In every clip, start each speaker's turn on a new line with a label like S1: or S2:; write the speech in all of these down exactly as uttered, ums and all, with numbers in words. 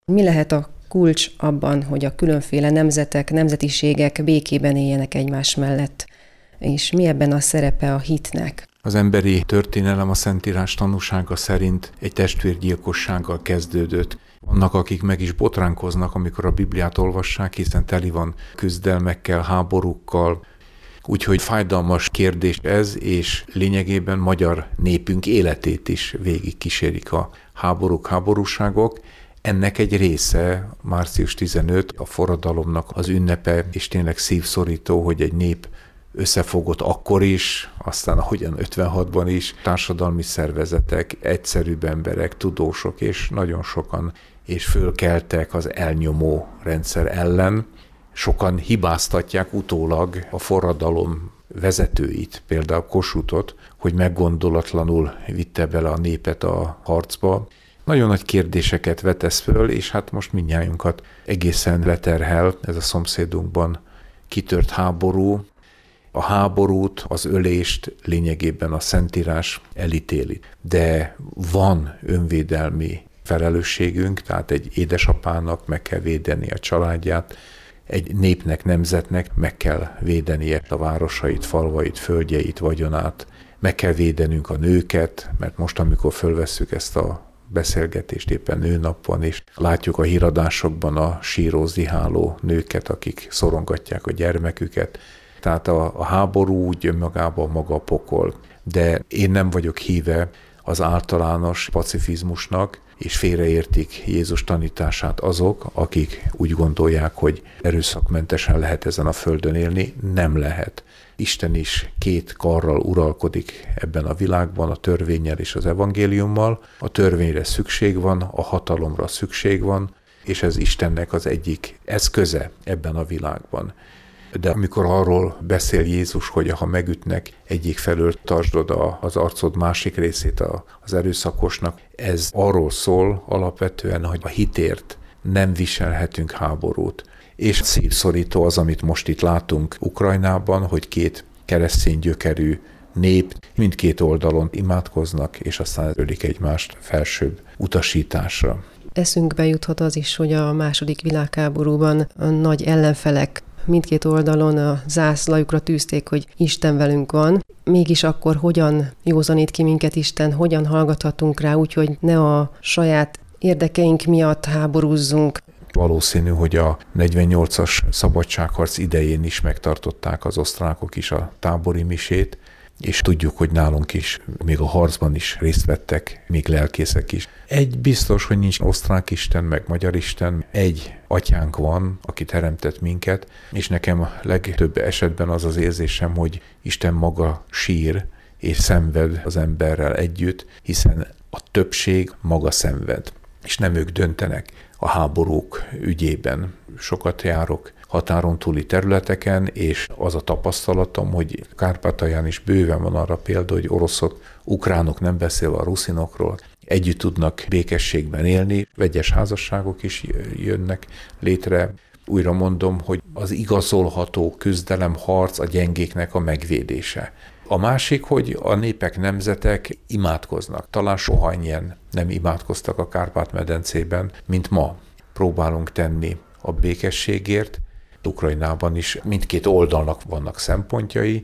S1: Mi lehet a kulcs abban, hogy a különféle nemzetek, nemzetiségek békében éljenek egymás mellett? És mi ebben a szerepe a hitnek?
S2: Az emberi történelem a Szentírás tanúsága szerint egy testvérgyilkossággal kezdődött. Vannak, akik meg is botránkoznak, amikor a Bibliát olvassák, hiszen teli van küzdelmekkel, háborúkkal. Úgyhogy fájdalmas kérdés ez, és lényegében magyar népünk életét is végig kísérik a háborúk, háborúságok. Ennek egy része március tizenötödike a forradalomnak az ünnepe, és tényleg szívszorító, hogy egy nép összefogott akkor is, aztán ahogyan ötvenhatban is, társadalmi szervezetek, egyszerűbb emberek, tudósok és nagyon sokan, és fölkeltek az elnyomó rendszer ellen. Sokan hibáztatják utólag a forradalom vezetőit, például Kossuthot, hogy meggondolatlanul vitte bele a népet a harcba. Nagyon nagy kérdéseket vetesz föl, és hát most mindnyájunkat egészen leterhel ez a szomszédunkban kitört háború. A háborút, az ölést lényegében a Szentírás elítéli. De van önvédelmi felelősségünk, tehát egy édesapának meg kell védeni a családját, egy népnek, nemzetnek meg kell védenie a városait, falvait, földjeit, vagyonát, meg kell védenünk a nőket, mert most, amikor fölvesszük ezt a beszélgetést éppen nőnap van, és látjuk a híradásokban a síró, ziháló nőket, akik szorongatják a gyermeküket. Tehát a, a háború úgy önmagában maga a pokol. De én nem vagyok híve az általános pacifizmusnak, és félreértik Jézus tanítását azok, akik úgy gondolják, hogy erőszakmentesen lehet ezen a földön élni. Nem lehet. Isten is két karral uralkodik ebben a világban, a törvénnyel és az evangéliummal. A törvényre szükség van, a hatalomra szükség van, és ez Istennek az egyik eszköze ebben a világban. De amikor arról beszél Jézus, hogy ha megütnek, egyik felől tartsd oda az arcod másik részét az erőszakosnak, ez arról szól alapvetően, hogy a hitért nem viselhetünk háborút. És szívszorító az, amit most itt látunk Ukrajnában, hogy két keresztény gyökerű nép mindkét oldalon imádkoznak, és aztán ölik egymást felsőbb utasításra.
S1: Eszünkbe juthat az is, hogy a második világháborúban a nagy ellenfelek mindkét oldalon a zászlajukra tűzték, hogy Isten velünk van. Mégis akkor hogyan józanít ki minket Isten, hogyan hallgathatunk rá, úgyhogy ne a saját érdekeink miatt háborúzzunk.
S2: Valószínű, hogy a negyvennyolcas szabadságharc idején is megtartották az osztrákok is a tábori misét, és tudjuk, hogy nálunk is, még a harcban is részt vettek, még lelkészek is. Egy biztos, hogy nincs osztrák isten, meg magyar isten, egy atyánk van, aki teremtett minket, és nekem a legtöbb esetben az az érzésem, hogy Isten maga sír és szenved az emberrel együtt, hiszen a többség maga szenved, és nem ők döntenek a háborúk ügyében. Sokat járok határon túli területeken, és az a tapasztalatom, hogy Kárpátalján is bőven van arra példa, hogy oroszok, ukránok, nem beszélve a ruszinokról, együtt tudnak békességben élni, vegyes házasságok is jönnek létre. Újra mondom, hogy az igazolható küzdelem, harc a gyengéknek a megvédése. A másik, hogy a népek, nemzetek imádkoznak. Talán soha ennyien nem imádkoztak a Kárpát-medencében, mint ma. Próbálunk tenni a békességért. Ukrajnában is mindkét oldalnak vannak szempontjai,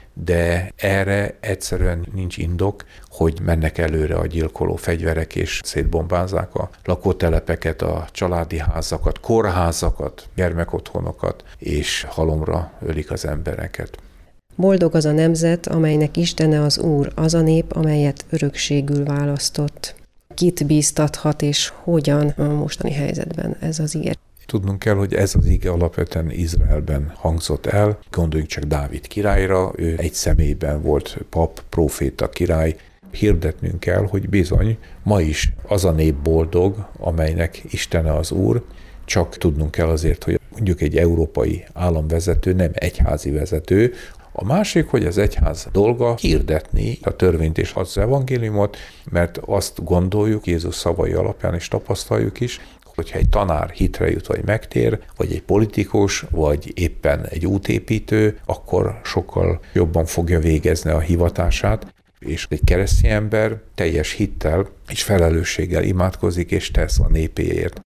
S2: de erre egyszerűen nincs indok, hogy mennek előre a gyilkoló fegyverek és szétbombázzák a lakótelepeket, a családi házakat, kórházakat, gyermekotthonokat, és halomra ölik az embereket.
S1: Boldog az a nemzet, amelynek Istene az Úr, az a nép, amelyet örökségül választott. Kit bíztathat és hogyan a mostani helyzetben ez az ír?
S2: Tudnunk kell, hogy ez az ige alapvetően Izraelben hangzott el. Gondoljunk csak Dávid királyra, ő egy személyben volt pap, próféta, király. Hirdetnünk kell, hogy bizony ma is az a nép boldog, amelynek Istene az Úr, csak tudnunk kell azért, hogy mondjuk egy európai államvezető nem egyházi vezető. A másik, hogy az egyház dolga hirdetni a törvényt és az evangéliumot, mert azt gondoljuk, Jézus szavai alapján is tapasztaljuk is, hogyha egy tanár hitre jut, vagy megtér, vagy egy politikus, vagy éppen egy útépítő, akkor sokkal jobban fogja végezni a hivatását, és egy keresztény ember teljes hittel és felelősséggel imádkozik és tesz a népéért.